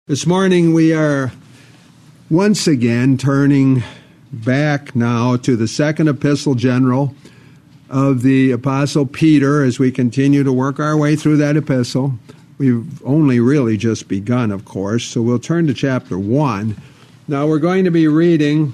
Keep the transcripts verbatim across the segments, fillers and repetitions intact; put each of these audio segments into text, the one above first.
This morning we are once again turning back now to the second epistle general of the Apostle Peter as we continue to work our way through that epistle. We've only really just begun, of course, so we'll turn to chapter one. Now we're going to be reading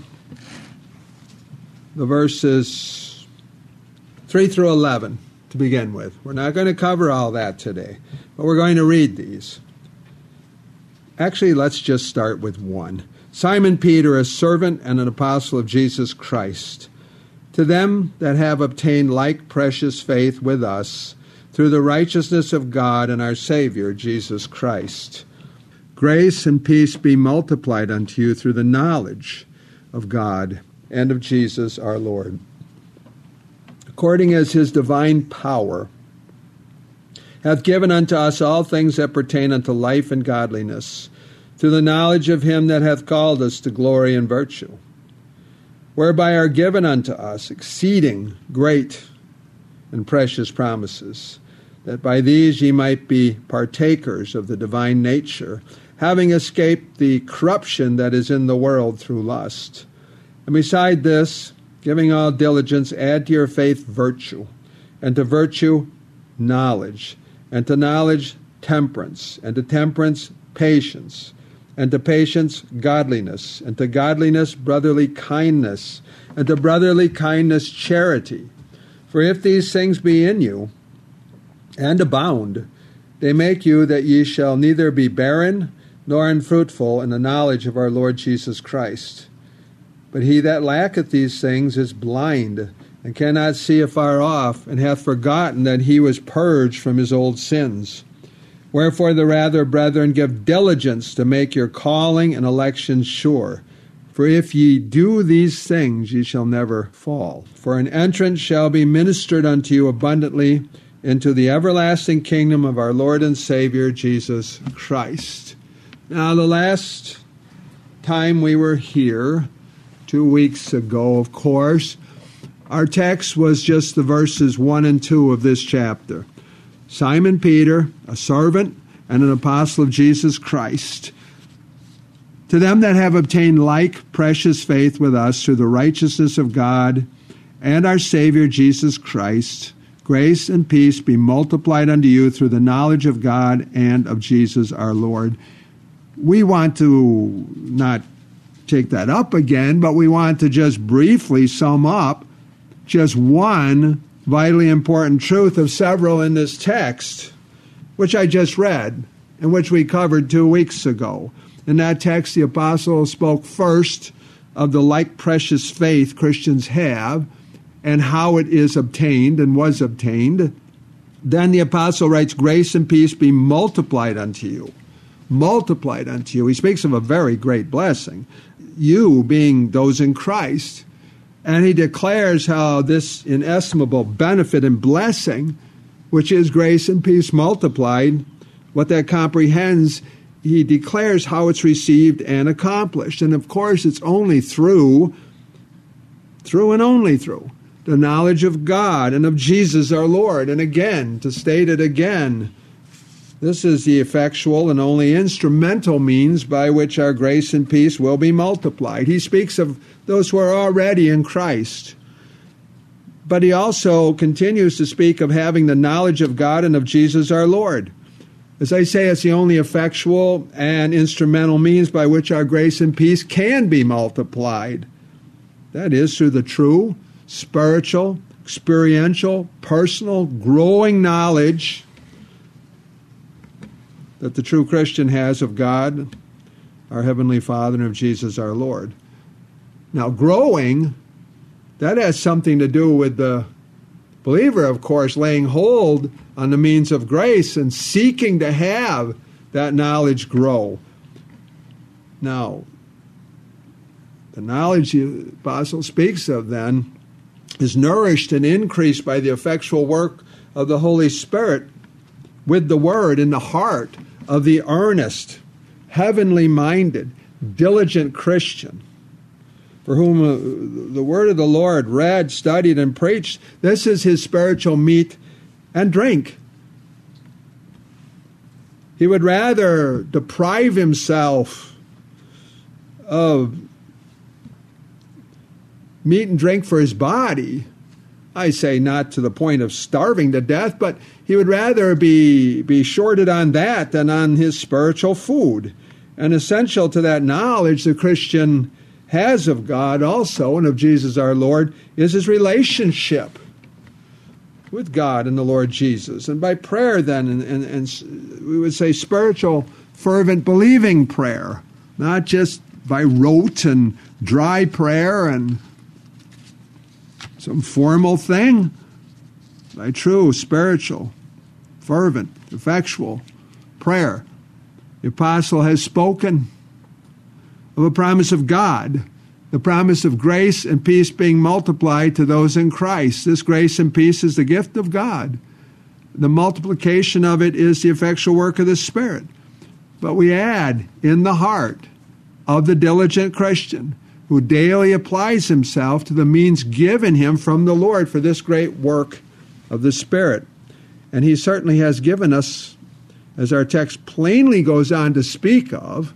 the verses three through eleven to begin with. We're not going to cover all that today, but we're going to read these. Actually, let's just start with one. Simon Peter, a servant and an apostle of Jesus Christ, to them that have obtained like precious faith with us, through the righteousness of God and our Savior, Jesus Christ. Grace and peace be multiplied unto you through the knowledge of God and of Jesus our Lord, according as his divine power hath given unto us all things that pertain unto life and godliness, through the knowledge of him that hath called us to glory and virtue, whereby are given unto us exceeding great and precious promises, that by these ye might be partakers of the divine nature, having escaped the corruption that is in the world through lust. And beside this, giving all diligence, add to your faith virtue, and to virtue knowledge, and to knowledge temperance, and to temperance patience, and to patience godliness, and to godliness brotherly kindness, and to brotherly kindness charity. For if these things be in you, and abound, they make you that ye shall neither be barren nor unfruitful in the knowledge of our Lord Jesus Christ. But he that lacketh these things is blind, and cannot see afar off, and hath forgotten that he was purged from his old sins. Wherefore the rather, brethren, give diligence to make your calling and election sure. For if ye do these things, ye shall never fall. For an entrance shall be ministered unto you abundantly into the everlasting kingdom of our Lord and Savior, Jesus Christ. Now, the last time we were here, two weeks ago, of course, our text was just the verses one and two of this chapter. Simon Peter, a servant and an apostle of Jesus Christ, to them that have obtained like precious faith with us through the righteousness of God and our Savior Jesus Christ, grace and peace be multiplied unto you through the knowledge of God and of Jesus our Lord. We want to not take that up again, but we want to just briefly sum up just one vitally important truth of several in this text, which I just read and which we covered two weeks ago. In that text, the apostle spoke first of the like precious faith Christians have and how it is obtained and was obtained. Then the apostle writes, grace and peace be multiplied unto you. Multiplied unto you. He speaks of a very great blessing. You being those in Christ. And he declares how this inestimable benefit and blessing, which is grace and peace multiplied, what that comprehends, he declares how it's received and accomplished. And of course, it's only through, through and only through, the knowledge of God and of Jesus our Lord. And again, to state it again, this is the effectual and only instrumental means by which our grace and peace will be multiplied. He speaks of those who are already in Christ. But he also continues to speak of having the knowledge of God and of Jesus our Lord. As I say, it's the only effectual and instrumental means by which our grace and peace can be multiplied. That is through the true, spiritual, experiential, personal, growing knowledge that the true Christian has of God, our Heavenly Father, and of Jesus our Lord. Now, growing, that has something to do with the believer, of course, laying hold on the means of grace and seeking to have that knowledge grow. Now, the knowledge the apostle speaks of then is nourished and increased by the effectual work of the Holy Spirit with the Word in the heart of the earnest, heavenly-minded, diligent Christian, for whom uh, the word of the Lord read, studied, and preached. This is his spiritual meat and drink. He would rather deprive himself of meat and drink for his body. I say not to the point of starving to death, but he would rather be, be shorted on that than on his spiritual food. And essential to that knowledge the Christian has of God also, and of Jesus our Lord, is his relationship with God and the Lord Jesus. And by prayer then, and, and, and we would say spiritual, fervent, believing prayer, not just by rote and dry prayer and some formal thing, by true, spiritual, fervent, effectual prayer. The apostle has spoken of a promise of God, the promise of grace and peace being multiplied to those in Christ. This grace and peace is the gift of God. The multiplication of it is the effectual work of the Spirit. But we add, in the heart of the diligent Christian, who daily applies himself to the means given him from the Lord for this great work of the Spirit. And he certainly has given us, as our text plainly goes on to speak of,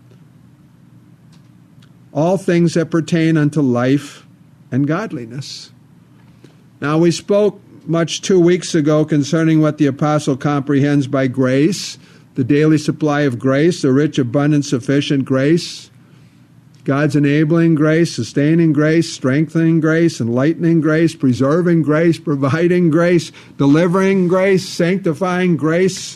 all things that pertain unto life and godliness. Now, we spoke much two weeks ago concerning what the apostle comprehends by grace, the daily supply of grace, the rich, abundant, sufficient grace, God's enabling grace, sustaining grace, strengthening grace, enlightening grace, preserving grace, providing grace, delivering grace, sanctifying grace.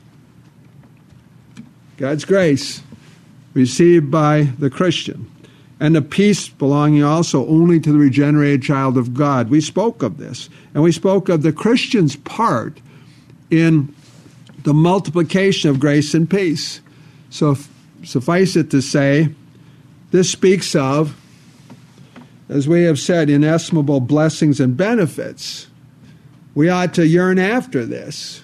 God's grace received by the Christian. And the peace belonging also only to the regenerated child of God. We spoke of this. And we spoke of the Christian's part in the multiplication of grace and peace. So suffice it to say, this speaks of, as we have said, inestimable blessings and benefits. We ought to yearn after this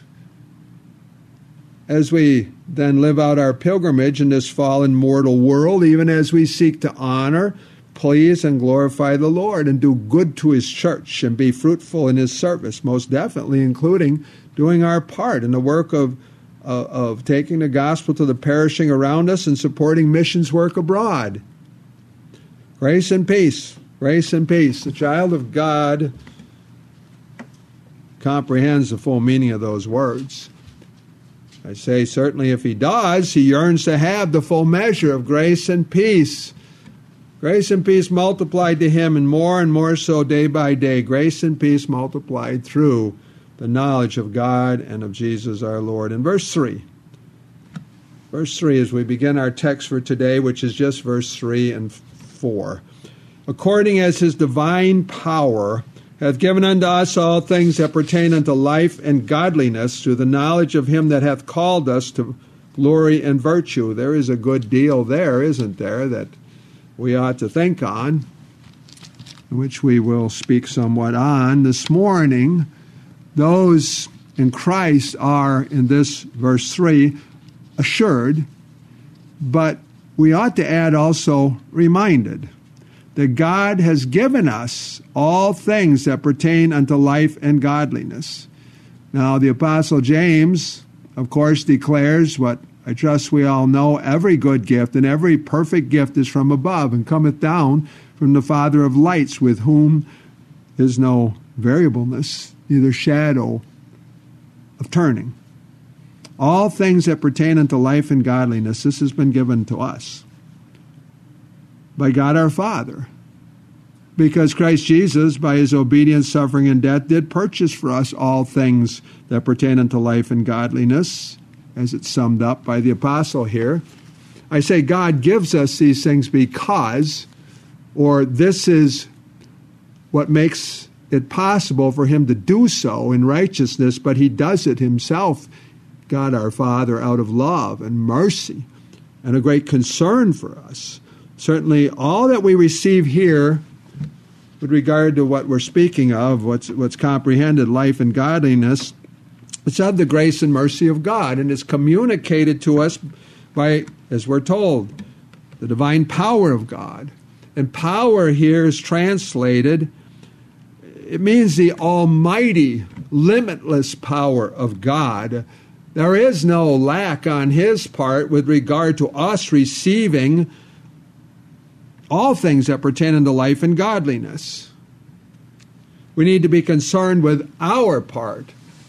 as we then live out our pilgrimage in this fallen mortal world, even as we seek to honor, please, and glorify the Lord and do good to his church and be fruitful in his service, most definitely including doing our part in the work of, uh, of taking the gospel to the perishing around us and supporting missions work abroad. Grace and peace, grace and peace. The child of God comprehends the full meaning of those words. I say certainly if he does, he yearns to have the full measure of grace and peace. Grace and peace multiplied to him, and more and more so day by day. Grace and peace multiplied through the knowledge of God and of Jesus our Lord. In verse three, verse three, as we begin our text for today, which is just verse three and four. According as his divine power hath given unto us all things that pertain unto life and godliness, through the knowledge of him that hath called us to glory and virtue. There is a good deal there, isn't there, that we ought to think on, which we will speak somewhat on this morning. Those in Christ are, in this verse three, assured, but we ought to add also reminded that God has given us all things that pertain unto life and godliness. Now, the Apostle James, of course, declares what I trust we all know, every good gift and every perfect gift is from above and cometh down from the Father of lights, with whom is no variableness, neither shadow of turning. All things that pertain unto life and godliness, this has been given to us by God our Father, because Christ Jesus, by his obedience, suffering, and death, did purchase for us all things that pertain unto life and godliness, as it's summed up by the apostle here. I say God gives us these things because, or this is what makes it possible for him to do so in righteousness, but he does it himself, God our Father, out of love and mercy and a great concern for us. Certainly all that we receive here with regard to what we're speaking of, what's, what's comprehended, life and godliness, it's of the grace and mercy of God, and it's communicated to us by, as we're told, the divine power of God. And power here is translated, it means the almighty, limitless power of God, There is no lack on his part with regard to us receiving all things that pertain unto life and godliness. We need to be concerned with our part.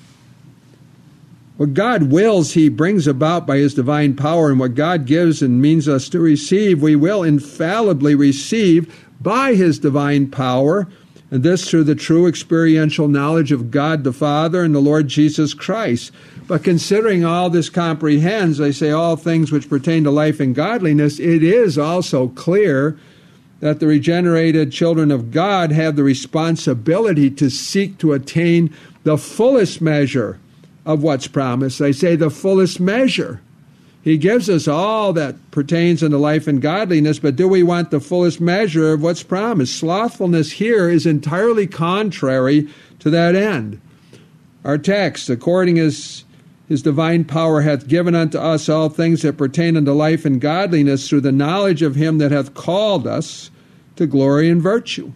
What God wills, he brings about by his divine power, and what God gives and means us to receive, we will infallibly receive by his divine power, and this through the true experiential knowledge of God the Father and the Lord Jesus Christ. But considering all this comprehends, I say all things which pertain to life and godliness, it is also clear that the regenerated children of God have the responsibility to seek to attain the fullest measure of what's promised. I say the fullest measure. He gives us all that pertains unto life and godliness, but do we want the fullest measure of what's promised? Slothfulness here is entirely contrary to that end. Our text, according as his divine power hath given unto us all things that pertain unto life and godliness through the knowledge of him that hath called us to glory and virtue.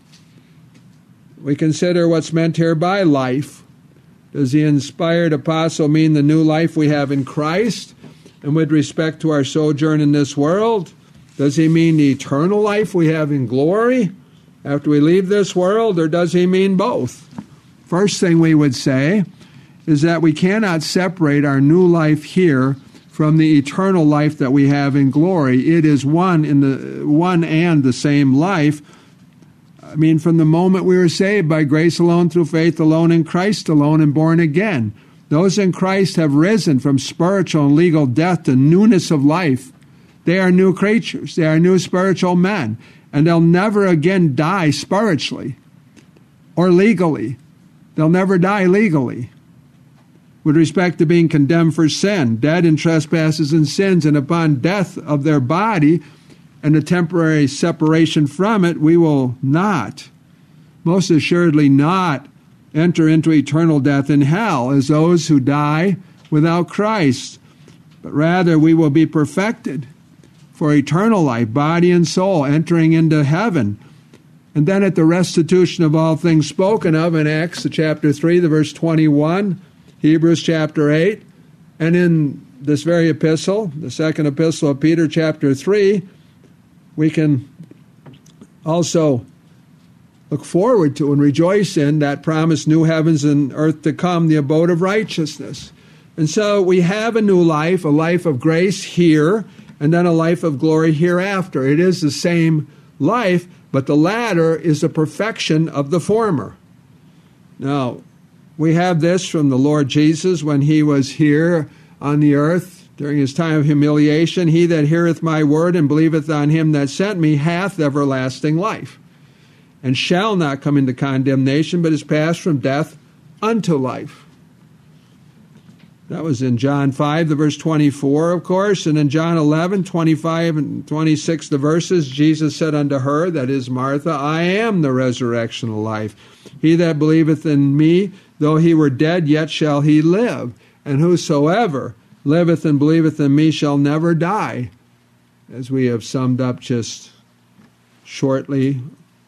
We consider what's meant here by life. Does the inspired apostle mean the new life we have in Christ? And with respect to our sojourn in this world, does he mean the eternal life we have in glory after we leave this world, or does he mean both? First thing we would say is that we cannot separate our new life here from the eternal life that we have in glory. It is one in the one and the same life. I mean, from the moment we were saved by grace alone, through faith alone, in Christ alone, and born again. Those in Christ have risen from spiritual and legal death to newness of life. They are new creatures. They are new spiritual men. And they'll never again die spiritually or legally. They'll never die legally. With respect to being condemned for sin, dead in trespasses and sins, and upon death of their body and a temporary separation from it, we will not, most assuredly not, enter into eternal death in hell as those who die without Christ. But rather we will be perfected for eternal life, body and soul, entering into heaven. And then at the restitution of all things spoken of in Acts chapter three, the verse twenty-one, Hebrews chapter eight, and in this very epistle, the second epistle of Peter chapter three, we can also look forward to and rejoice in that promised new heavens and earth to come, the abode of righteousness. And so we have a new life, a life of grace here, and then a life of glory hereafter. It is the same life, but the latter is the perfection of the former. Now, we have this from the Lord Jesus when he was here on the earth during his time of humiliation. He that heareth my word and believeth on him that sent me hath everlasting life, and shall not come into condemnation, but is passed from death unto life. That was in John five, the verse twenty-four, of course, and in John eleven, twenty-five and twenty-six, the verses, Jesus said unto her, that is Martha, I am the resurrection and life. He that believeth in me, though he were dead, yet shall he live. And whosoever liveth and believeth in me shall never die. As we have summed up just shortly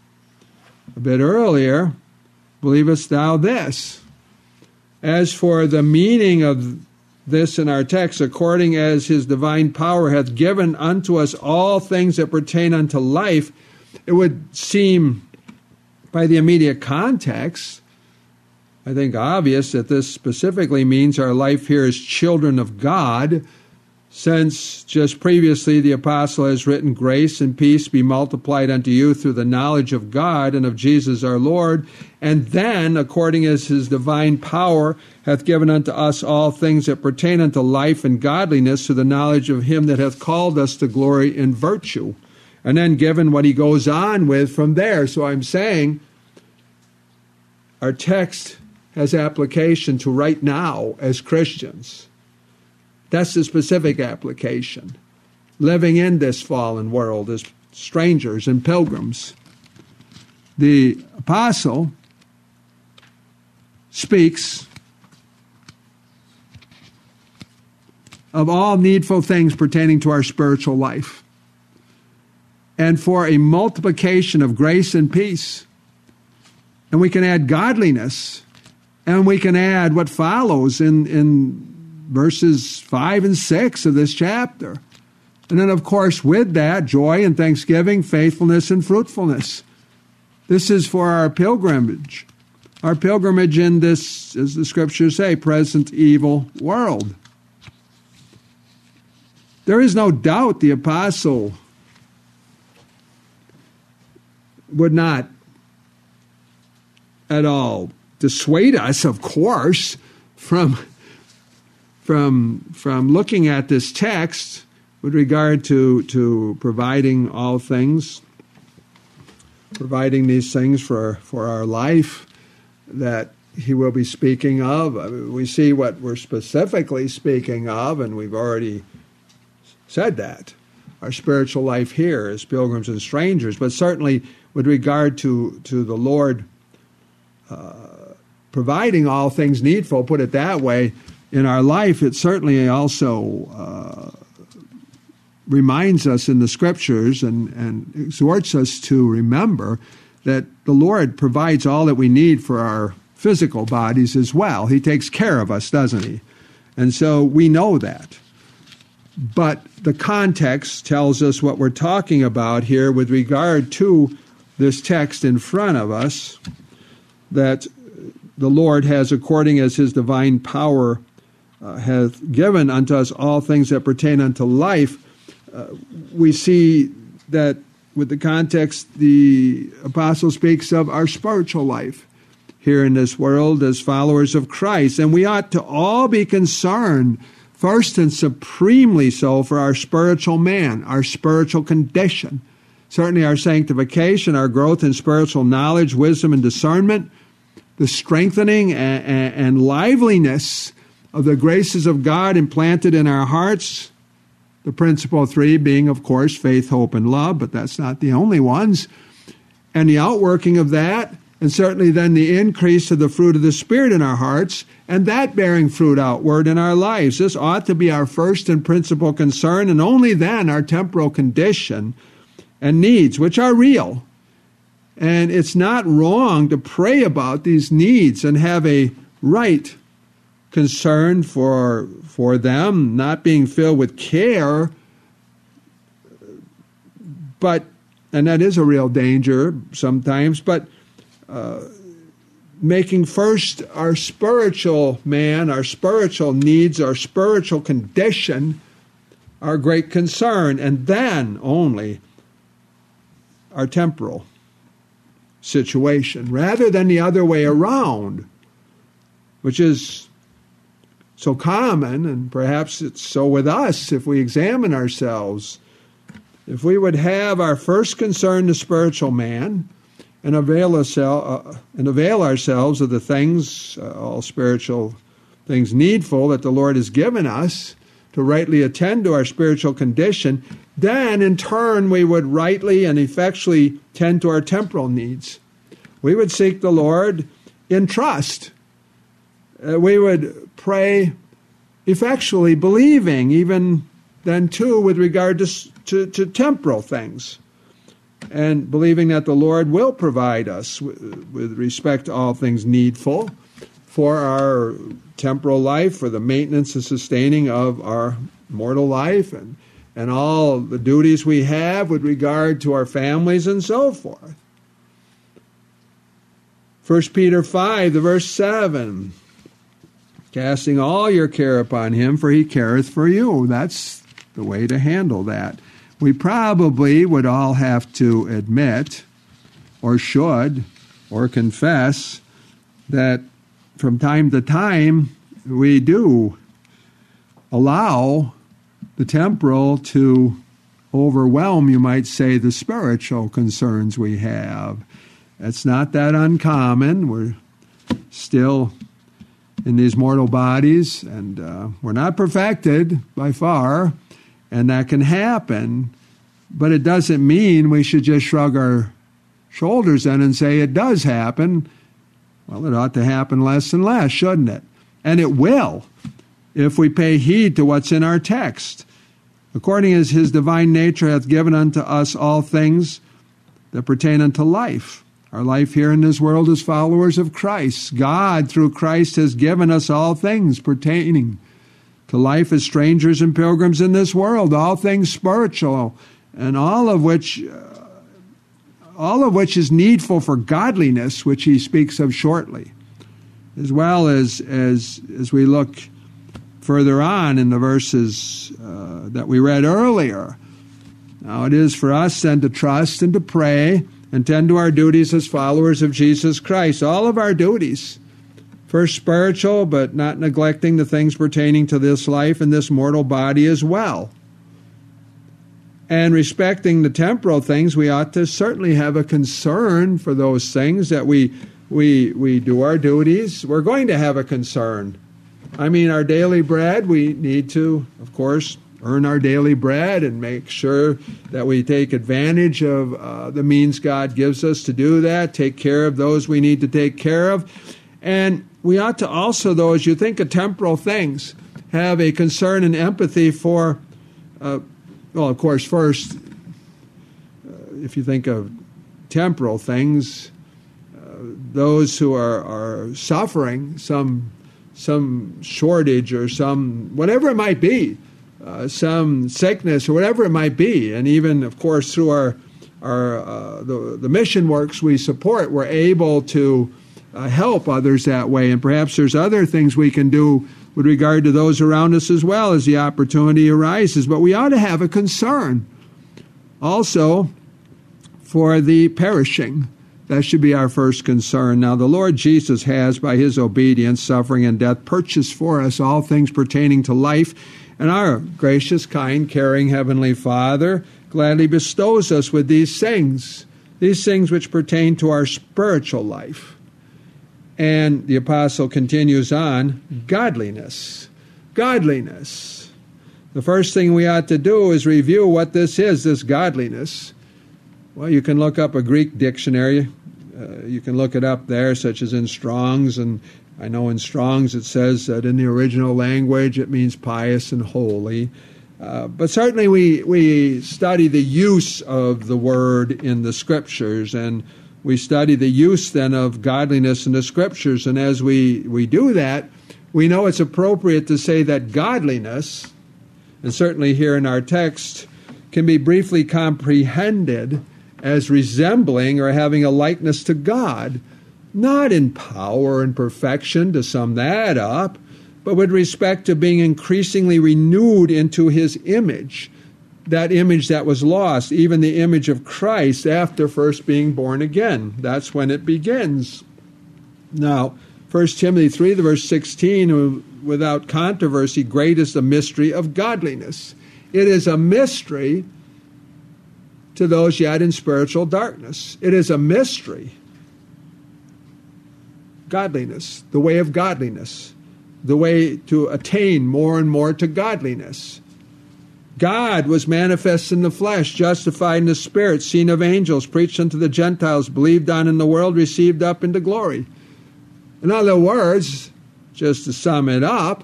a bit earlier, believest thou this? As for the meaning of this in our text, according as his divine power hath given unto us all things that pertain unto life, it would seem by the immediate context, I think obvious that this specifically means our life here as children of God, since just previously the apostle has written, grace and peace be multiplied unto you through the knowledge of God and of Jesus our Lord. And then, according as his divine power hath given unto us all things that pertain unto life and godliness through the knowledge of him that hath called us to glory and virtue. And then given what he goes on with from there. So I'm saying our text has application to right now as Christians. That's the specific application. Living in this fallen world as strangers and pilgrims. The apostle speaks of all needful things pertaining to our spiritual life, and for a multiplication of grace and peace. And we can add godliness, and we can add what follows in, in verses five and six of this chapter. And then, of course, with that, joy and thanksgiving, faithfulness and fruitfulness. This is for our pilgrimage. Our pilgrimage in this, as the scriptures say, present evil world. There is no doubt the apostle would not at all dissuade us, of course, from, from, from looking at this text with regard to, to providing all things, providing these things for, for our life that he will be speaking of. I mean, we see what we're specifically speaking of, and we've already said that. Our spiritual life here as pilgrims and strangers, but certainly with regard to, to the Lord uh, providing all things needful, put it that way, in our life, it certainly also uh, reminds us in the scriptures and, and exhorts us to remember that the Lord provides all that we need for our physical bodies as well. He takes care of us, doesn't he? And so we know that. But the context tells us what we're talking about here with regard to this text in front of us, that the Lord has, according as his divine power uh, hath given unto us all things that pertain unto life. Uh, we see that with the context, the apostle speaks of our spiritual life here in this world as followers of Christ. And we ought to all be concerned, first and supremely so, for our spiritual man, our spiritual condition. Certainly our sanctification, our growth in spiritual knowledge, wisdom, and discernment, the strengthening and, and, and liveliness of the graces of God implanted in our hearts. The principal three being, of course, faith, hope, and love, but that's not the only ones. And the outworking of that, and certainly then the increase of the fruit of the Spirit in our hearts, and that bearing fruit outward in our lives. This ought to be our first and principal concern, and only then our temporal condition and needs, which are real. And it's not wrong to pray about these needs and have a right concern for for them, not being filled with care, but, and that is a real danger sometimes, but uh, making first our spiritual man, our spiritual needs, our spiritual condition our great concern, and then only our temporal situation, rather than the other way around, which is so common, and perhaps it's so with us if we examine ourselves. If we would have our first concern the spiritual man and avail, ourselves, uh, and avail ourselves of the things, uh, all spiritual things needful that the Lord has given us to rightly attend to our spiritual condition, then in turn we would rightly and effectually tend to our temporal needs. We would seek the Lord in trust. Uh, we would pray effectually, believing even then too with regard to, to, to temporal things, and believing that the Lord will provide us w- with respect to all things needful for our temporal life, for the maintenance and sustaining of our mortal life, and, and all the duties we have with regard to our families and so forth. First Peter five, the verse seven, casting all your care upon him, for he careth for you. That's the way to handle that. We probably would all have to admit, or should, or confess, that from time to time we do allow the temporal to overwhelm, you might say, the spiritual concerns we have. It's not that uncommon. We're still in these mortal bodies, and uh, we're not perfected by far, and that can happen, but it doesn't mean we should just shrug our shoulders then and say it does happen. Well, it ought to happen less and less, shouldn't it? And it will, if we pay heed to what's in our text. According as his divine nature hath given unto us all things that pertain unto life. Our life here in this world as followers of Christ. God, through Christ, has given us all things pertaining to life as strangers and pilgrims in this world, all things spiritual, and all of which uh, all of which is needful for godliness, which he speaks of shortly, as well as as as we look further on in the verses uh, that we read earlier. Now it is for us then to trust and to pray and tend to our duties as followers of Jesus Christ. All of our duties, first spiritual, but not neglecting the things pertaining to this life and this mortal body as well. And respecting the temporal things, we ought to certainly have a concern for those things that we we we do our duties. We're going to have a concern. I mean, our daily bread, we need to, of course, earn our daily bread and make sure that we take advantage of uh, the means God gives us to do that, take care of those we need to take care of. And we ought to also, though, as you think of temporal things, have a concern and empathy for, uh, well, of course, first, uh, if you think of temporal things, uh, those who are, are suffering some some shortage or some, whatever it might be, uh, some sickness or whatever it might be, and even, of course, through our, our uh, the, the mission works we support, we're able to Uh, help others that way. And perhaps there's other things we can do with regard to those around us as well as the opportunity arises. But we ought to have a concern also for the perishing. That should be our first concern. Now, the Lord Jesus has, by his obedience, suffering, and death, purchased for us all things pertaining to life. And our gracious, kind, caring Heavenly Father gladly bestows us with these things, these things which pertain to our spiritual life. And the apostle continues on, godliness. Godliness. The first thing we ought to do is review what this is, this godliness. Well, you can look up a Greek dictionary. Uh, you can look it up there, such as in Strong's. And I know in Strong's it says that in the original language it means pious and holy. Uh, but certainly we, we study the use of the word in the Scriptures, and we study the use then of godliness in the Scriptures. And as we, we do that, we know it's appropriate to say that godliness, and certainly here in our text, can be briefly comprehended as resembling or having a likeness to God, not in power and perfection, to sum that up, but with respect to being increasingly renewed into his image, that image that was lost, even the image of Christ after first being born again. That's when it begins. Now, First Timothy three, the verse sixteen, without controversy, great is the mystery of godliness. It is a mystery to those yet in spiritual darkness. It is a mystery. Godliness, the way of godliness, the way to attain more and more to godliness. God was manifest in the flesh, justified in the Spirit, seen of angels, preached unto the Gentiles, believed on in the world, received up into glory. In other words, just to sum it up,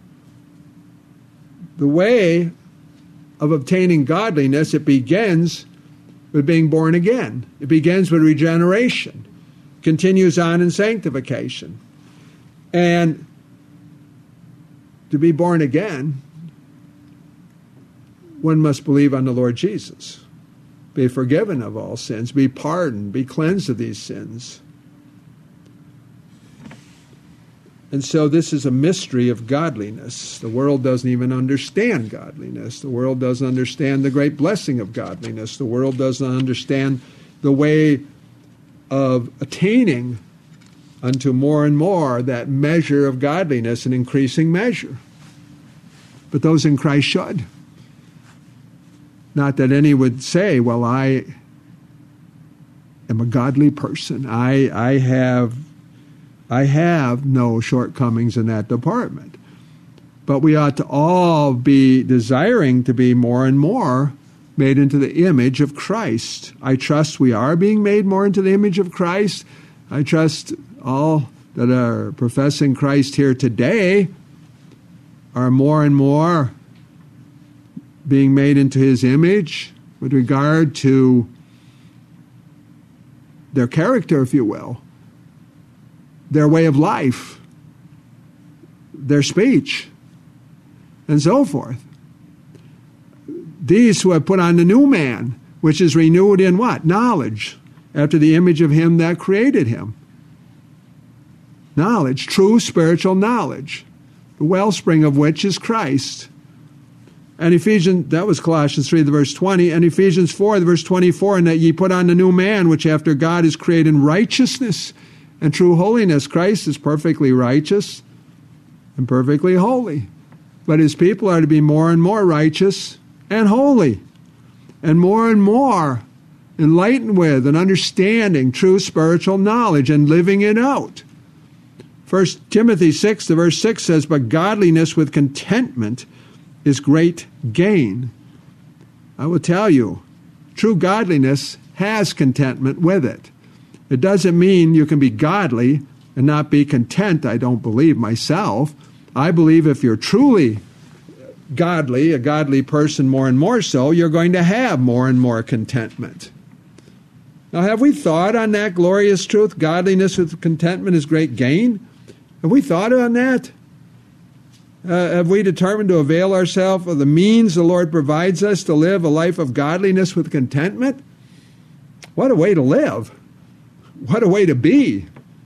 the way of obtaining godliness, it begins with being born again. It begins with regeneration, continues on in sanctification. And to be born again, one must believe on the Lord Jesus, be forgiven of all sins, be pardoned, be cleansed of these sins. And so this is a mystery of godliness. The world doesn't even understand godliness. The world doesn't understand the great blessing of godliness. The world doesn't understand the way of attaining unto more and more that measure of godliness, an increasing measure. But those in Christ should. Not that any would say, well, I am a godly person. I I have I have no shortcomings in that department. But we ought to all be desiring to be more and more made into the image of Christ. I trust we are being made more into the image of Christ. I trust all that are professing Christ here today are more and more being made into his image with regard to their character, if you will, their way of life, their speech, and so forth. These who have put on the new man, which is renewed in what? Knowledge, after the image of him that created him. Knowledge, true spiritual knowledge, the wellspring of which is Christ. And Ephesians, that was Colossians three, the verse twenty, and Ephesians four, the verse twenty-four, and that ye put on the new man, which after God is created in righteousness and true holiness. Christ is perfectly righteous and perfectly holy. But his people are to be more and more righteous and holy, and more and more enlightened with and understanding true spiritual knowledge and living it out. First Timothy six, the verse six says, but godliness with contentment is great gain. I will tell you, true godliness has contentment with it. It doesn't mean you can be godly and not be content, I don't believe myself. I believe if you're truly godly, a godly person more and more so, you're going to have more and more contentment. Now, have we thought on that glorious truth? Godliness with contentment is great gain. Have we thought on that? Uh, have we determined to avail ourselves of the means the Lord provides us to live a life of godliness with contentment? What a way to live. What a way to be.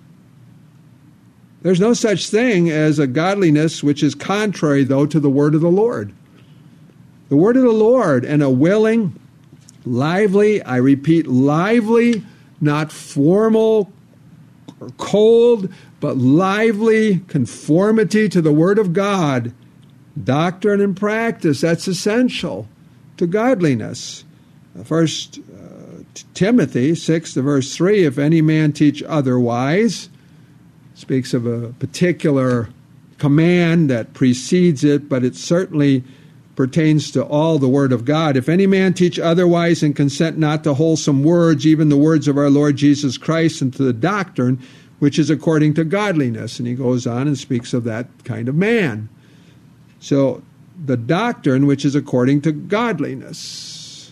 There's no such thing as a godliness which is contrary, though, to the word of the Lord. The word of the Lord, and a willing, lively, I repeat, lively, not formal or cold, but lively conformity to the Word of God. Doctrine and practice, that's essential to godliness. First uh, Timothy six, the verse three, if any man teach otherwise, speaks of a particular command that precedes it, but it certainly pertains to all the Word of God. If any man teach otherwise and consent not to wholesome words, even the words of our Lord Jesus Christ, and to the doctrine which is according to godliness. And he goes on and speaks of that kind of man. So the doctrine which is according to godliness.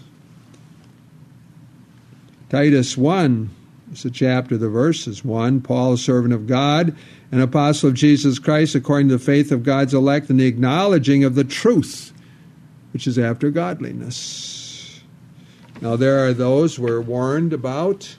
Titus one is the chapter, the verses one. Paul, a servant of God, an apostle of Jesus Christ, according to the faith of God's elect, and the acknowledging of the truth, which is after godliness. Now there are those we're warned about.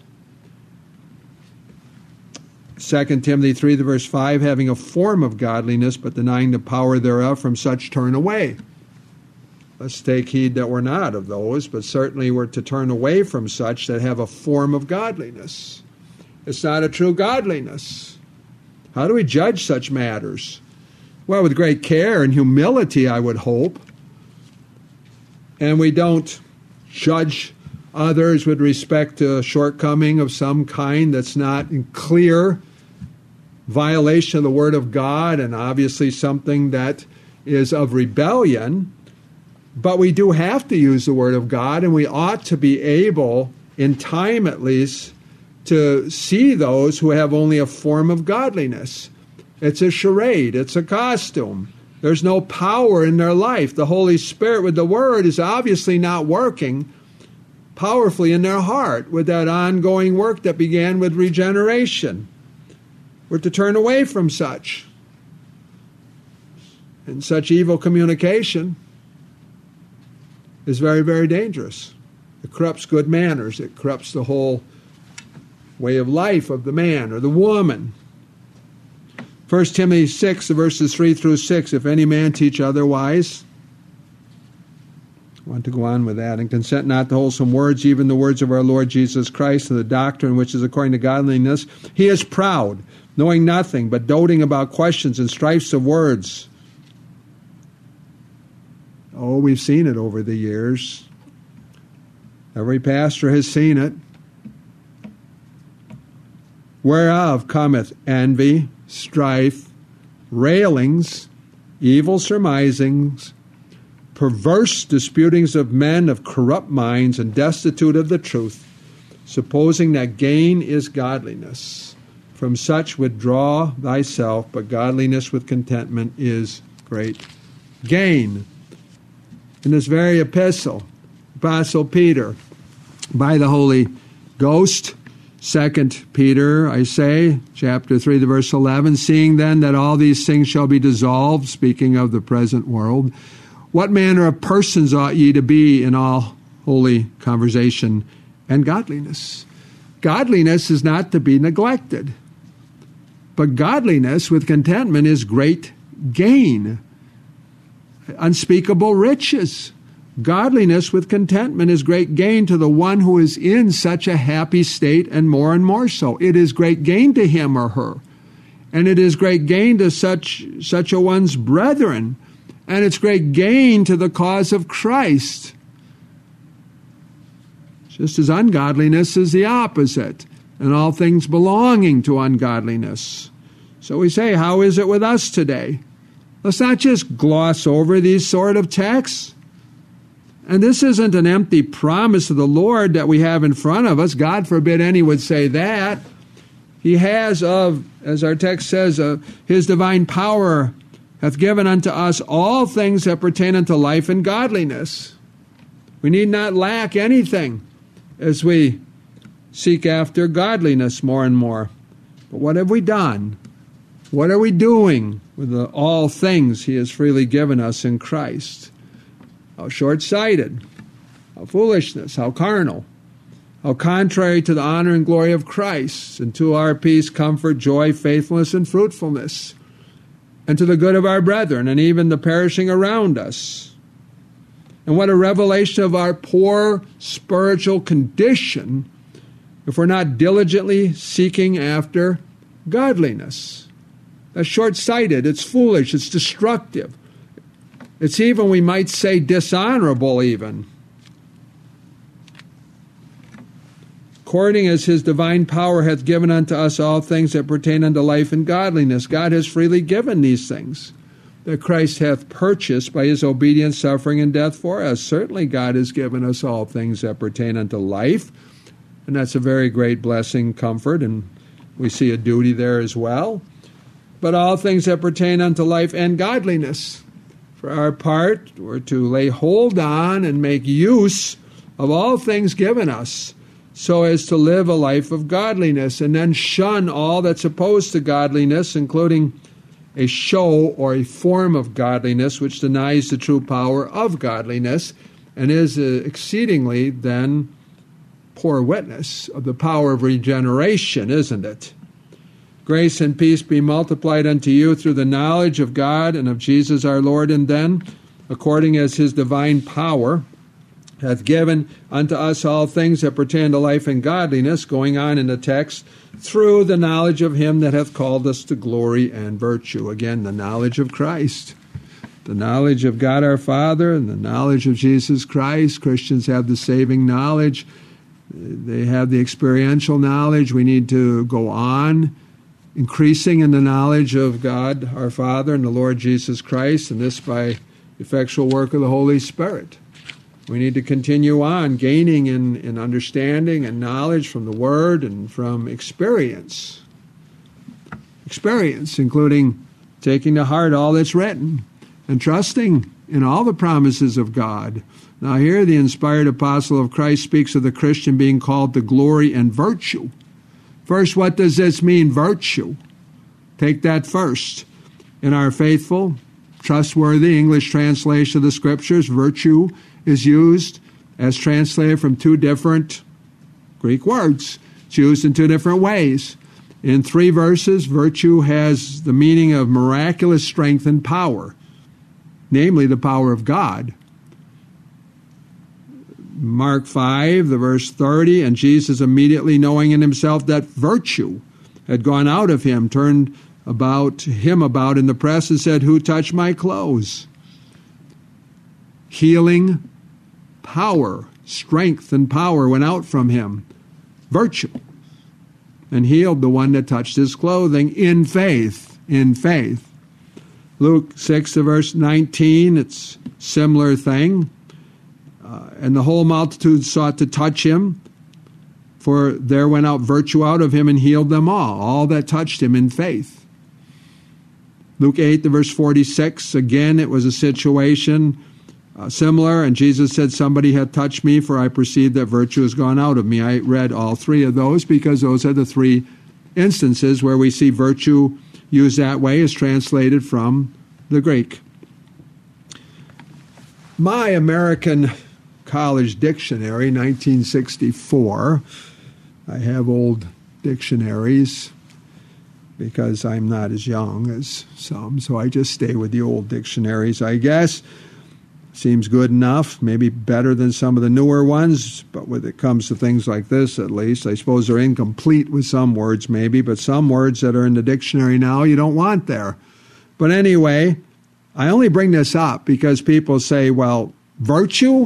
Second Timothy three, the verse five, having a form of godliness, but denying the power thereof, from such turn away. Let's take heed that we're not of those, but certainly we're to turn away from such that have a form of godliness. It's not a true godliness. How do we judge such matters? Well, with great care and humility, I would hope. And we don't judge others with respect to a shortcoming of some kind that's not in clear violation of the Word of God, and obviously something that is of rebellion. But we do have to use the Word of God, and we ought to be able, in time at least, to see those who have only a form of godliness. It's a charade. It's a costume. There's no power in their life. The Holy Spirit with the Word is obviously not working powerfully in their heart with that ongoing work that began with regeneration. We're to turn away from such. And such evil communication is very, very dangerous. It corrupts good manners. It corrupts the whole way of life of the man or the woman. First Timothy six, the verses three through six, if any man teach otherwise, I want to go on with that, and consent not to wholesome words, even the words of our Lord Jesus Christ, and the doctrine which is according to godliness, he is proud, knowing nothing, but doting about questions and strifes of words. Oh, we've seen it over the years. Every pastor has seen it. Whereof cometh envy, strife, railings, evil surmisings, perverse disputings of men of corrupt minds, and destitute of the truth, supposing that gain is godliness. From such withdraw thyself, but godliness with contentment is great gain. In this very epistle, Apostle Peter, by the Holy Ghost, Second Peter, I say, chapter three, the verse eleven, seeing then that all these things shall be dissolved, speaking of the present world, what manner of persons ought ye to be in all holy conversation and godliness? Godliness is not to be neglected, but godliness with contentment is great gain, unspeakable riches. Godliness with contentment is great gain to the one who is in such a happy state, and more and more so. It is great gain to him or her, and it is great gain to such such a one's brethren, and it's great gain to the cause of Christ. Just as ungodliness is the opposite, and all things belonging to ungodliness. So we say, how is it with us today? Let's not just gloss over these sort of texts. And this isn't an empty promise of the Lord that we have in front of us. God forbid any would say that. He has of, as our text says, uh, His divine power hath given unto us all things that pertain unto life and godliness. We need not lack anything as we seek after godliness more and more. But what have we done? What are we doing with the, all things He has freely given us in Christ? How short-sighted, how foolishness, how carnal, how contrary to the honor and glory of Christ, and to our peace, comfort, joy, faithfulness, and fruitfulness, and to the good of our brethren, and even the perishing around us. And what a revelation of our poor spiritual condition if we're not diligently seeking after godliness. That's short-sighted, it's foolish, it's destructive. It's even, we might say, dishonorable even. According as His divine power hath given unto us all things that pertain unto life and godliness. God has freely given these things that Christ hath purchased by His obedience, suffering, and death for us. Certainly God has given us all things that pertain unto life, and that's a very great blessing, comfort, and we see a duty there as well. But all things that pertain unto life and godliness. For our part, we're to lay hold on and make use of all things given us, so as to live a life of godliness, and then shun all that's opposed to godliness, including a show or a form of godliness which denies the true power of godliness, and is exceedingly then poor witness of the power of regeneration, isn't it? Grace and peace be multiplied unto you through the knowledge of God and of Jesus our Lord, and then, according as His divine power hath given unto us all things that pertain to life and godliness, going on in the text, through the knowledge of Him that hath called us to glory and virtue. Again, the knowledge of Christ, the knowledge of God our Father, and the knowledge of Jesus Christ. Christians have the saving knowledge. They have the experiential knowledge. We need to go on increasing in the knowledge of God our Father and the Lord Jesus Christ, and this by effectual work of the Holy Spirit. We need to continue on gaining in, in understanding and knowledge from the Word and from experience. Experience, including taking to heart all that's written and trusting in all the promises of God. Now here the inspired apostle of Christ speaks of the Christian being called to glory and virtue. First, what does this mean, virtue? Take that first. In our faithful, trustworthy English translation of the Scriptures, virtue is used as translated from two different Greek words. It's used in two different ways. In three verses, virtue has the meaning of miraculous strength and power, namely the power of God. Mark five, the verse thirty, and Jesus, immediately knowing in himself that virtue had gone out of him, turned about him about in the press and said, "Who touched my clothes?" Healing, power, strength and power went out from him. Virtue. And healed the one that touched his clothing in faith, in faith. Luke six, the verse nineteen, it's similar thing. Uh, and the whole multitude sought to touch him, for there went out virtue out of him and healed them all, all that touched him in faith. Luke eight, the verse forty-six, again, it was a situation uh, similar, and Jesus said, somebody hath touched me, for I perceive that virtue has gone out of me. I read all three of those because those are the three instances where we see virtue used that way as translated from the Greek. My American College Dictionary, nineteen sixty-four, I have old dictionaries because I'm not as young as some, so I just stay with the old dictionaries, I guess. Seems good enough, maybe better than some of the newer ones, but when it comes to things like this, at least, I suppose they're incomplete with some words maybe, but some words that are in the dictionary now you don't want there. But anyway, I only bring this up because people say, well, virtue?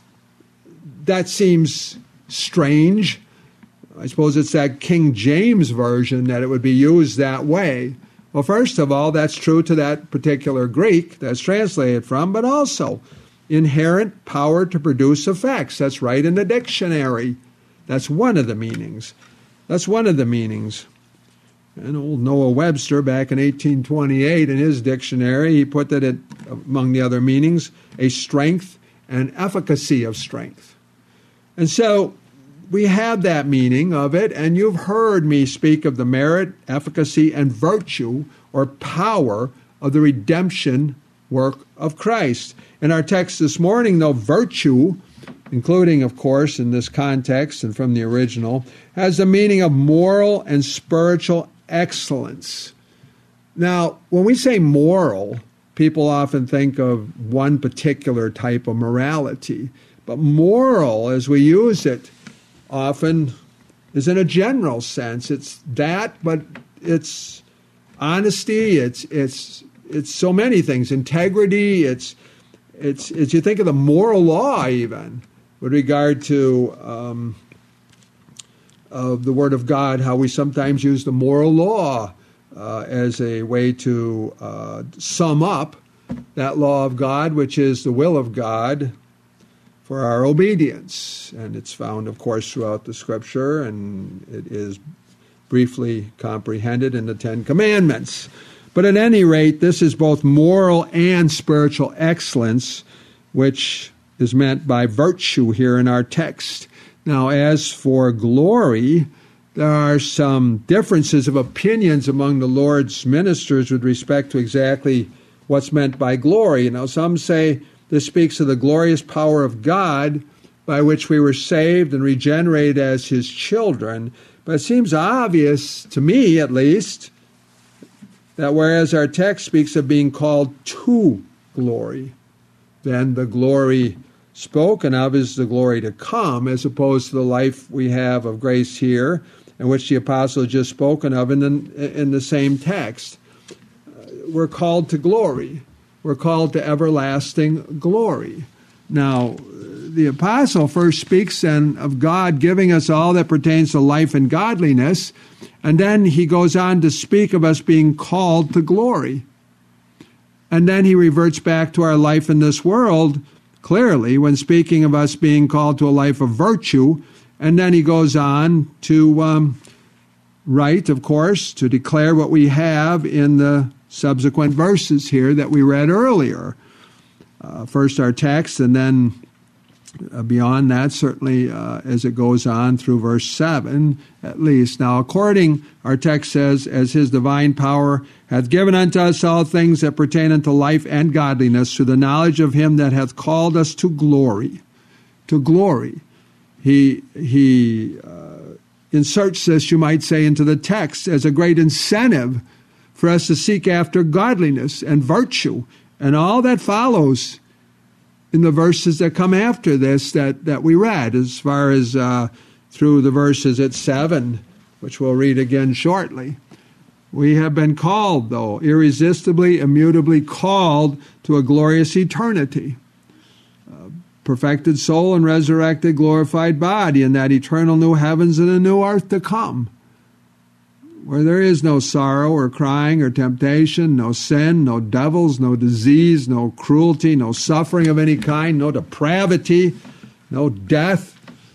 That seems strange. I suppose it's that King James version that it would be used that way. Well, first of all, that's true to that particular Greek that's translated from, but also inherent power to produce effects. That's right in the dictionary. That's one of the meanings. That's one of the meanings. And old Noah Webster, back in eighteen twenty-eight, in his dictionary, he put that it, among the other meanings, a strength and efficacy of strength. And so we have that meaning of it, and you've heard me speak of the merit, efficacy, and virtue or power of the redemption work of Christ. In our text this morning, though, virtue, including, of course, in this context and from the original, has the meaning of moral and spiritual excellence. Now, when we say moral, people often think of one particular type of morality, but moral, as we use it, often is in a general sense. It's that, but it's honesty, it's it's it's so many things. Integrity, it's it's it's you think of the moral law even with regard to um, of the Word of God, how we sometimes use the moral law uh, as a way to uh, sum up that law of God, which is the will of God for our obedience. And it's found, of course, throughout the Scripture, and it is briefly comprehended in the Ten Commandments. But at any rate, this is both moral and spiritual excellence, which is meant by virtue here in our text. Now, as for glory, there are some differences of opinions among the Lord's ministers with respect to exactly what's meant by glory. Now, some say this speaks of the glorious power of God by which we were saved and regenerated as His children. But it seems obvious, to me at least, that whereas our text speaks of being called to glory, then the glory spoken of is the glory to come, as opposed to the life we have of grace here, and which the apostle has just spoken of in the, in the same text. We're called to glory. We're called to everlasting glory. Now, the apostle first speaks then of God giving us all that pertains to life and godliness, and then he goes on to speak of us being called to glory. And then he reverts back to our life in this world, clearly, when speaking of us being called to a life of virtue, and then he goes on to um, write, of course, to declare what we have in the subsequent verses here that we read earlier. Uh, first our text, and then uh, beyond that, certainly uh, as it goes on through verse seven, at least. Now, according, our text says, as His divine power hath given unto us all things that pertain unto life and godliness, through the knowledge of Him that hath called us to glory. To glory. He, he uh, inserts this, you might say, into the text as a great incentive for us to seek after godliness and virtue and all that follows in the verses that come after this that, that we read, as far as uh, through the verses at seven, which we'll read again shortly. We have been called, though, irresistibly, immutably called to a glorious eternity. Uh, perfected soul and resurrected, glorified body in that eternal new heavens and a new earth to come, where there is no sorrow or crying or temptation, no sin, no devils, no disease, no cruelty, no suffering of any kind, no depravity, no death.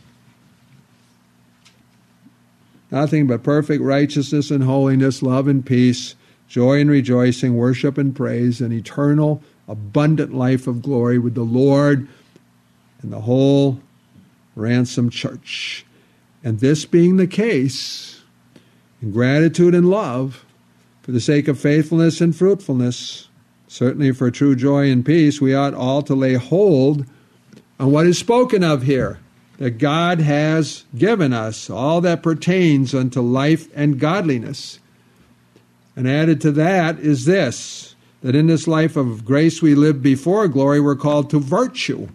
Nothing but perfect righteousness and holiness, love and peace, joy and rejoicing, worship and praise, and eternal abundant life of glory with the Lord and the whole ransomed church. And this being the case, in gratitude and love, for the sake of faithfulness and fruitfulness, certainly for true joy and peace, we ought all to lay hold on what is spoken of here, that God has given us all that pertains unto life and godliness. And added to that is this, that in this life of grace we live before glory, we're called to virtue.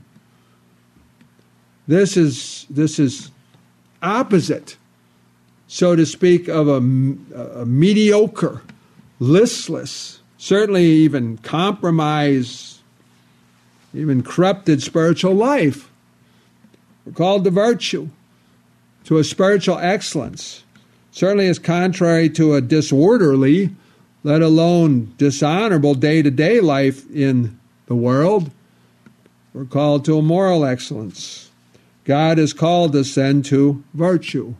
This is, this is opposite, so to speak, of a, a mediocre, listless, certainly even compromised, even corrupted spiritual life. We're called to virtue, to a spiritual excellence. Certainly is contrary to a disorderly, let alone dishonorable day-to-day life in the world. We're called to a moral excellence. God has called us then to virtue.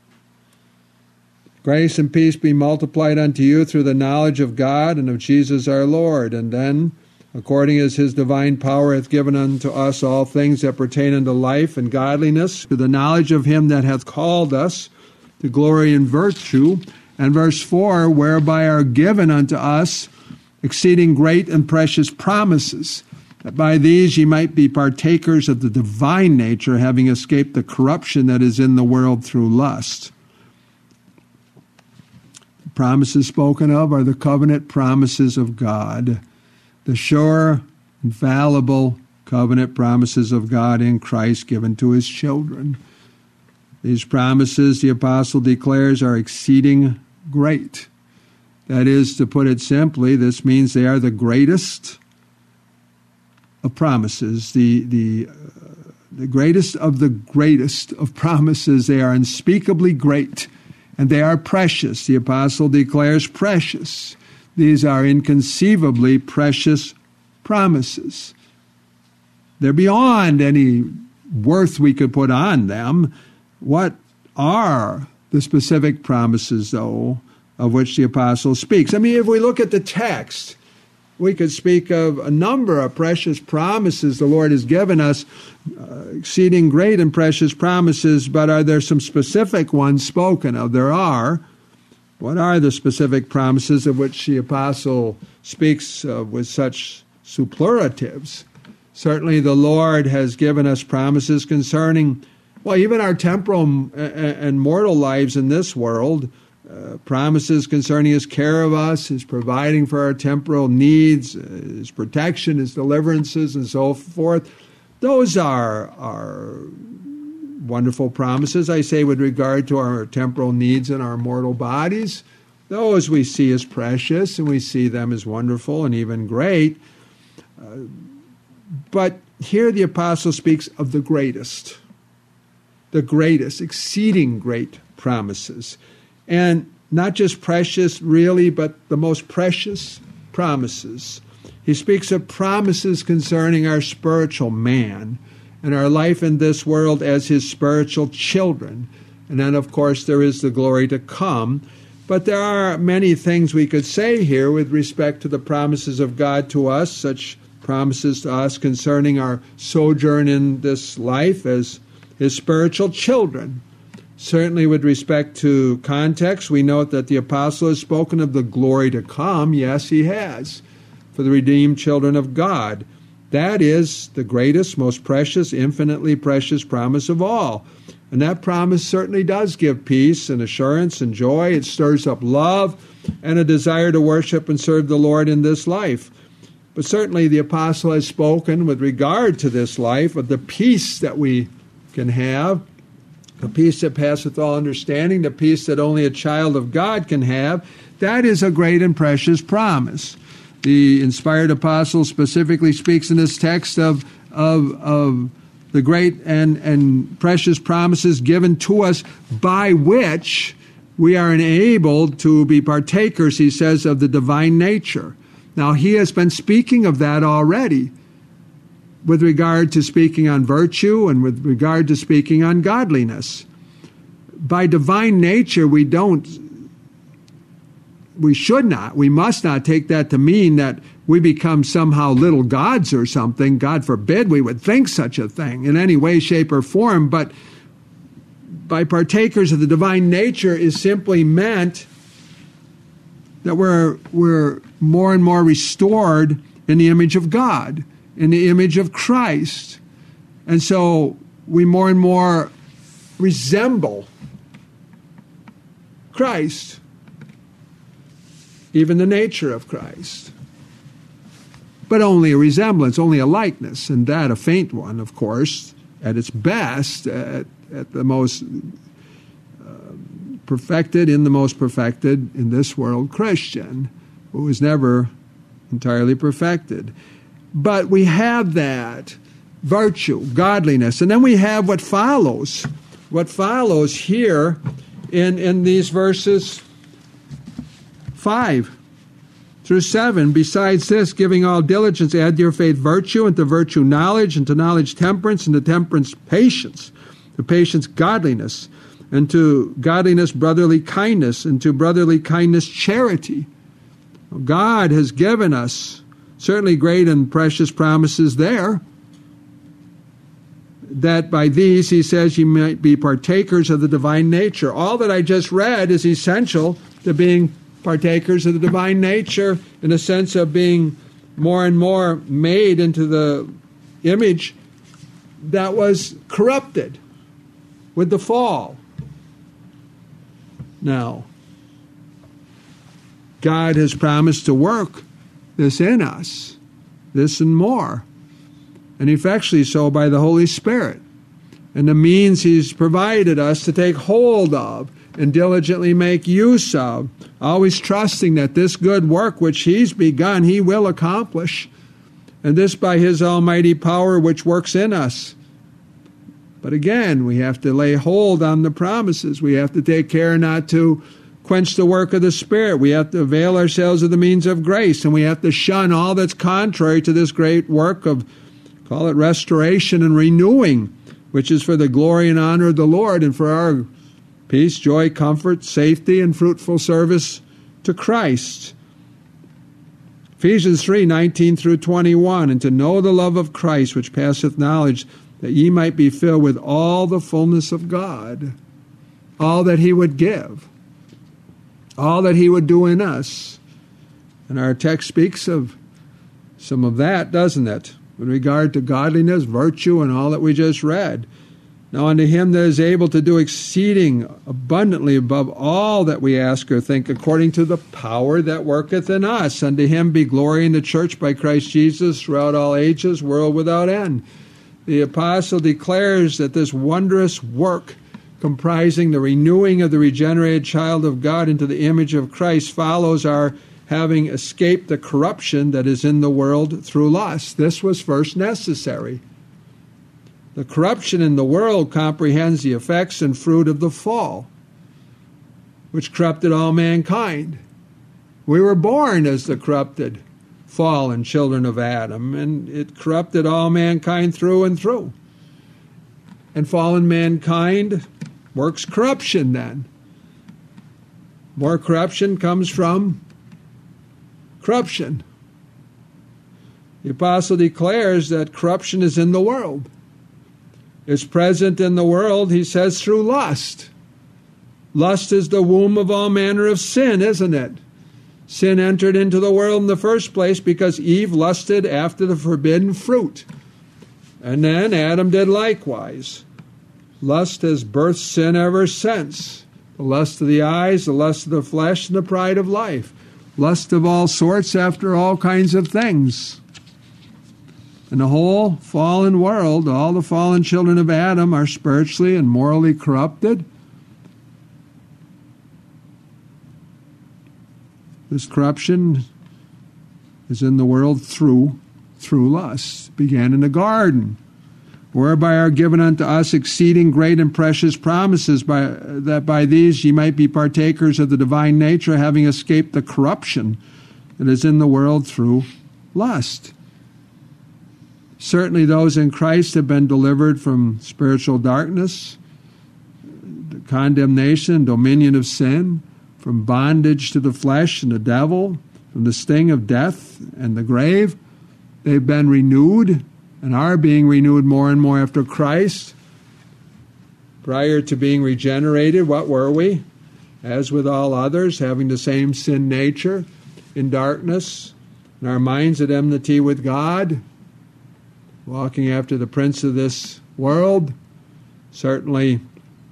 Grace and peace be multiplied unto you through the knowledge of God and of Jesus our Lord. And then, according as his divine power hath given unto us all things that pertain unto life and godliness, to the knowledge of him that hath called us to glory and virtue. And verse four, whereby are given unto us exceeding great and precious promises, that by these ye might be partakers of the divine nature, having escaped the corruption that is in the world through lust. The promises spoken of are the covenant promises of God, the sure, infallible covenant promises of God in Christ given to his children. These promises, the apostle declares, are exceeding great. That is, to put it simply, this means they are the greatest of promises, the the uh, the greatest of the greatest of promises. They are unspeakably great, and they are precious. The apostle declares precious. These are inconceivably precious promises. They're beyond any worth we could put on them. What are the specific promises, though, of which the apostle speaks? I mean, if we look at the text, we could speak of a number of precious promises the Lord has given us, uh, exceeding great and precious promises, but are there some specific ones spoken of? There are. What are the specific promises of which the apostle speaks uh, with such superlatives? Certainly the Lord has given us promises concerning, well, even our temporal and mortal lives in this world, uh, promises concerning his care of us, his providing for our temporal needs, uh, his protection, his deliverances, and so forth. Those are, are wonderful promises, I say, with regard to our temporal needs and our mortal bodies. Those we see as precious, and we see them as wonderful and even great. Uh, but here the apostle speaks of the greatest, the greatest, exceeding great promises. And not just precious, really, but the most precious promises. He speaks of promises concerning our spiritual man and our life in this world as his spiritual children. And then, of course, there is the glory to come. But there are many things we could say here with respect to the promises of God to us, such promises to us concerning our sojourn in this life as his spiritual children. Certainly with respect to context, we note that the apostle has spoken of the glory to come. Yes, he has, for the redeemed children of God. That is the greatest, most precious, infinitely precious promise of all. And that promise certainly does give peace and assurance and joy. It stirs up love and a desire to worship and serve the Lord in this life. But certainly the apostle has spoken with regard to this life of the peace that we can have, the peace that passeth all understanding, the peace that only a child of God can have. That is a great and precious promise. The inspired apostle specifically speaks in this text of, of, of the great and, and precious promises given to us by which we are enabled to be partakers, he says, of the divine nature. Now, he has been speaking of that already with regard to speaking on virtue and with regard to speaking on godliness. By divine nature, we don't, we should not, we must not take that to mean that we become somehow little gods or something. God forbid we would think such a thing in any way, shape, or form. But by partakers of the divine nature is simply meant that we're, we're more and more restored in the image of God, in the image of Christ. And so we more and more resemble Christ, even the nature of Christ. But only a resemblance, only a likeness, and that a faint one, of course, at its best, at, at the most uh, perfected, in the most perfected in this world Christian, who was never entirely perfected. But we have that virtue, godliness, and then we have what follows. What follows here in, in these verses five through seven. Besides this, giving all diligence, add to your faith virtue, and to virtue knowledge, and to knowledge temperance, and to temperance patience, to patience godliness, and to godliness brotherly kindness, and to brotherly kindness charity. God has given us certainly great and precious promises there, that by these, he says, you might be partakers of the divine nature. All that I just read is essential to being partakers of the divine nature, in the sense of being more and more made into the image that was corrupted with the fall. Now, God has promised to work this in us, this and more, and effectually so by the Holy Spirit, and the means he's provided us to take hold of and diligently make use of, always trusting that this good work which he's begun, he will accomplish, and this by his almighty power which works in us. But again, we have to lay hold on the promises. We have to take care not to quench the work of the Spirit. We have to avail ourselves of the means of grace, and we have to shun all that's contrary to this great work of, call it restoration and renewing, which is for the glory and honor of the Lord and for our peace, joy, comfort, safety, and fruitful service to Christ. Ephesians three, nineteen through twenty-one, and to know the love of Christ, which passeth knowledge, that ye might be filled with all the fullness of God, all that he would give, all that he would do in us. And our text speaks of some of that, doesn't it, with regard to godliness, virtue, and all that we just read. Now unto him that is able to do exceeding abundantly above all that we ask or think, according to the power that worketh in us, unto him be glory in the church by Christ Jesus throughout all ages, world without end. The apostle declares that this wondrous work, comprising the renewing of the regenerated child of God into the image of Christ, follows our having escaped the corruption that is in the world through lust. This was first necessary. The corruption in the world comprehends the effects and fruit of the fall, which corrupted all mankind. We were born as the corrupted, fallen children of Adam, and it corrupted all mankind through and through. And fallen mankind works corruption then. More corruption comes from corruption. The apostle declares that corruption is in the world. It's present in the world, he says, through lust. Lust is the womb of all manner of sin, isn't it? Sin entered into the world in the first place because Eve lusted after the forbidden fruit. And then Adam did likewise. Lust has birthed sin ever since. The lust of the eyes, the lust of the flesh, and the pride of life. Lust of all sorts after all kinds of things. And the whole fallen world, all the fallen children of Adam, are spiritually and morally corrupted. This corruption is in the world through, through lust. It began in the garden, whereby are given unto us exceeding great and precious promises, by, that by these ye might be partakers of the divine nature, having escaped the corruption that is in the world through lust. Certainly those in Christ have been delivered from spiritual darkness, the condemnation and dominion of sin, from bondage to the flesh and the devil, from the sting of death and the grave. They've been renewed and are being renewed more and more after Christ. Prior to being regenerated, what were we? As with all others, having the same sin nature, in darkness, and our minds at enmity with God, walking after the prince of this world, certainly,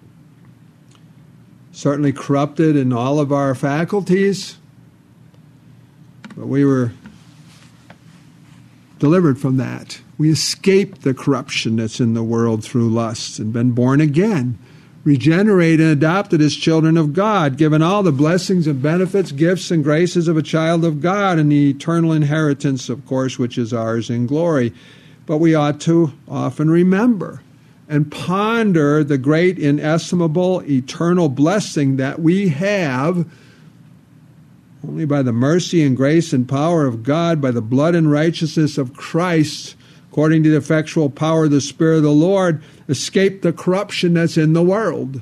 certainly corrupted in all of our faculties, but we were delivered from that. We escaped the corruption that's in the world through lust and been born again, regenerated and adopted as children of God, given all the blessings and benefits, gifts and graces of a child of God, and the eternal inheritance, of course, which is ours in glory. But we ought to often remember and ponder the great, inestimable, eternal blessing that we have only by the mercy and grace and power of God, by the blood and righteousness of Christ, according to the effectual power of the Spirit of the Lord, escape the corruption that's in the world.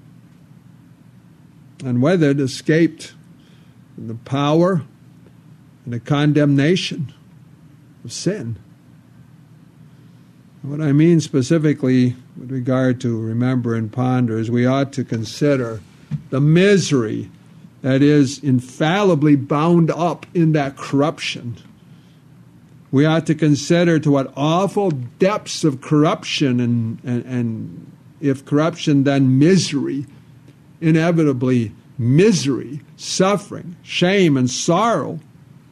And with it, escaped the power and the condemnation of sin. What I mean specifically with regard to remember and ponder is we ought to consider the misery that is infallibly bound up in that corruption. We ought to consider to what awful depths of corruption, and, and, and if corruption, then misery, inevitably misery, suffering, shame, and sorrow,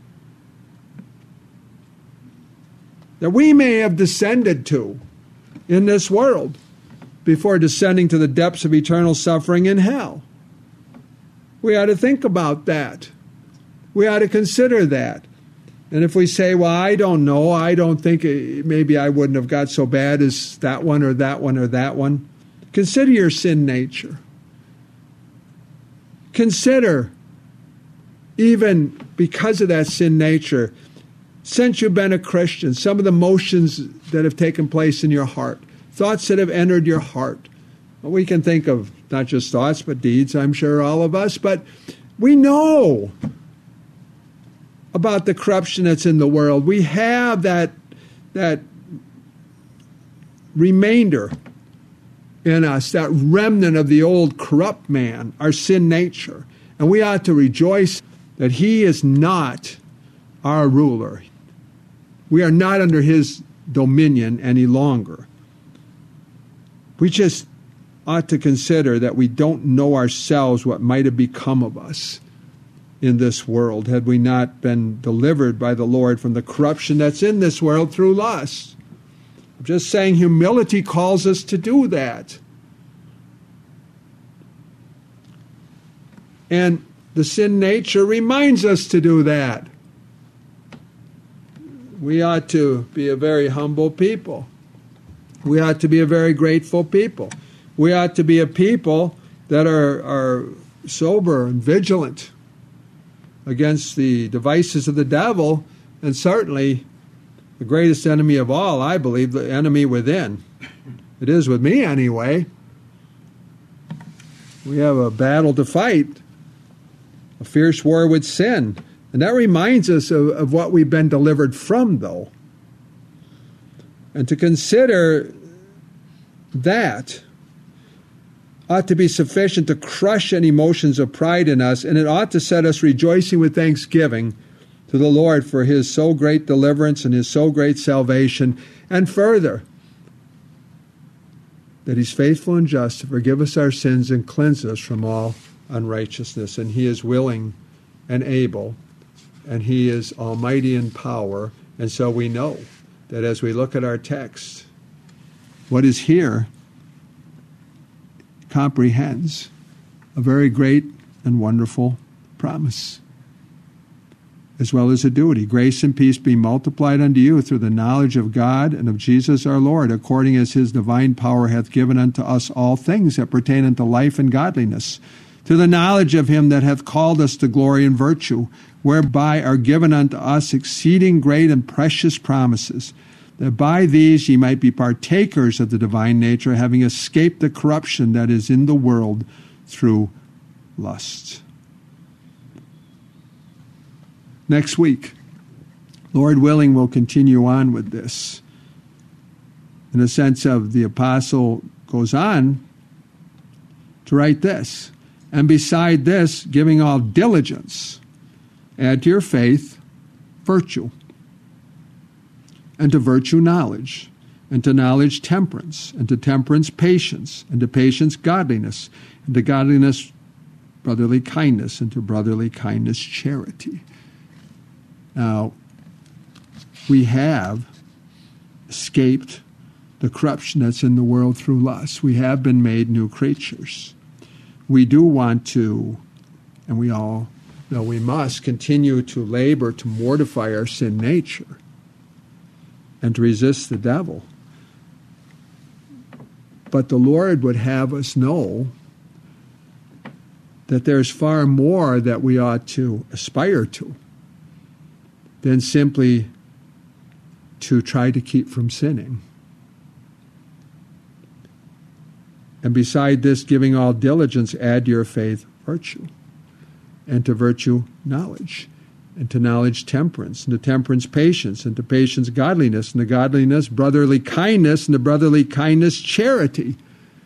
that we may have descended to in this world before descending to the depths of eternal suffering in hell. We ought to think about that. We ought to consider that. And if we say, well, I don't know, I don't think, it, maybe I wouldn't have got so bad as that one or that one or that one, consider your sin nature. Consider, even because of that sin nature, since you've been a Christian, some of the motions that have taken place in your heart, thoughts that have entered your heart. Well, we can think of not just thoughts, but deeds, I'm sure all of us, but we know about the corruption that's in the world. We have that, that remainder in us, that remnant of the old corrupt man, our sin nature. And we ought to rejoice that he is not our ruler. We are not under his dominion any longer. We just ought to consider that we don't know ourselves what might have become of us in this world had we not been delivered by the Lord from the corruption that's in this world through lust. I'm just saying humility calls us to do that. And the sin nature reminds us to do that. We ought to be a very humble people. We ought to be a very grateful people. We ought to be a people that are, are sober and vigilant against the devices of the devil, and certainly the greatest enemy of all, I believe, the enemy within. It is with me anyway. We have a battle to fight, a fierce war with sin. And that reminds us of, of what we've been delivered from, though. And to consider that ought to be sufficient to crush any emotions of pride in us, and it ought to set us rejoicing with thanksgiving to the Lord for his so great deliverance and his so great salvation, and further, that he's faithful and just to forgive us our sins and cleanse us from all unrighteousness. And he is willing and able, and he is almighty in power. And so we know that as we look at our text, what is here comprehends a very great and wonderful promise, as well as a duty. Grace and peace be multiplied unto you through the knowledge of God and of Jesus our Lord, according as his divine power hath given unto us all things that pertain unto life and godliness, to the knowledge of him that hath called us to glory and virtue, whereby are given unto us exceeding great and precious promises, that by these ye might be partakers of the divine nature, having escaped the corruption that is in the world through lust. next week. Lord willing, we'll continue on with this. In the sense of the apostle goes on to write this. And beside this, giving all diligence, add to your faith virtue. And to virtue knowledge. And to knowledge temperance. And to temperance patience. And to patience godliness. And to godliness brotherly kindness. And to brotherly kindness charity. Now, we have escaped the corruption that's in the world through lust. We have been made new creatures. We do want to, and we all know we must, continue to labor to mortify our sin nature and to resist the devil. But the Lord would have us know that there's far more that we ought to aspire to than simply to try to keep from sinning. And beside this, giving all diligence, add to your faith virtue. And to virtue knowledge. And to knowledge temperance. And to temperance patience. And to patience godliness. And to godliness brotherly kindness. And to brotherly kindness charity.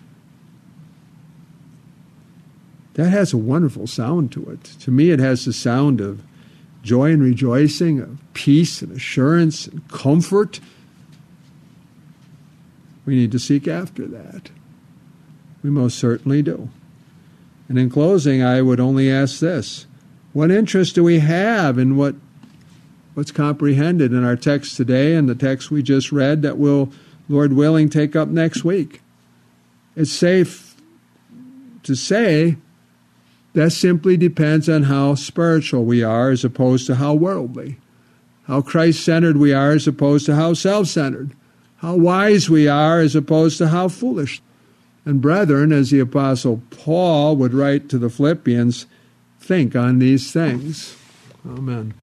That has a wonderful sound to it. To me, it has the sound of joy and rejoicing, of peace and assurance and comfort. We need to seek after that. We most certainly do. And in closing, I would only ask this. What interest do we have in what what's comprehended in our text today and the text we just read that we'll, Lord willing, take up next week? It's safe to say that simply depends on how spiritual we are as opposed to how worldly, how Christ-centered we are as opposed to how self-centered, how wise we are as opposed to how foolish. And brethren, as the Apostle Paul would write to the Philippians, think on these things. Amen.